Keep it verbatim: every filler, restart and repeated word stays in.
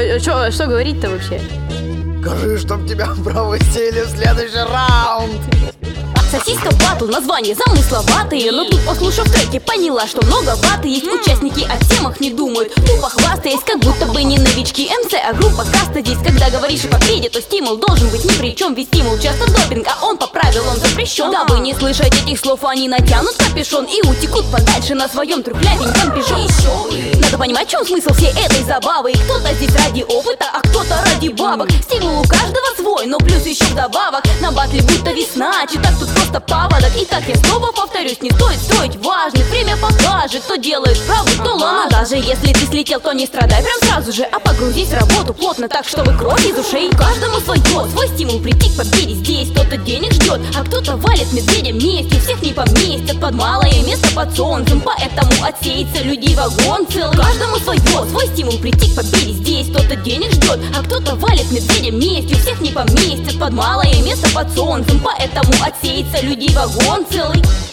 э, чё, что говорить-то вообще? Скажи, чтоб тебя провысили в следующий раунд. Сосиска батл, название замысловатые, но тут, послушав треки, поняла, что многовато есть. Участники о темах не думают, тупо хвастаясь, как будто бы не новички. МС, а группа каста здесь. Когда говоришь о победе, то стимул должен быть ни при чем. Ведь стимул часто допинг, а он по правилам запрещен. Дабы не слышать этих слов, они натянут капюшон и утекут подальше на своем трухлявеньком пижон. Надо понимать, в чем смысл всей этой забавы. И кто-то здесь ради опыта, а кто-то ради бабок. Стимул у каждого свой, но плюс еще вдобавок. На батле будто весна, читать тут просто паводок. Итак, я снова повторюсь, не стоит строить важных. Время покажет, кто делает правду, то ладно. Даже если ты слетел, то не страдай прям сразу же, а погрузись в работу плотно, так чтобы кровь из ушей. Каждому свое, свой стимул прийти к победе здесь. Кто-то денег ждет, а кто-то валит медведя вместе. Всех не поместят под малое место под солнцем, поэтому отсеется людей вагон целый. Каждому свое, свой стимул прийти к победе здесь. Кто-то денег ждет, а кто-то валит медведя вместе. Всех не поместят под малое место под солнцем, поэтому отсеется людей вагон целый.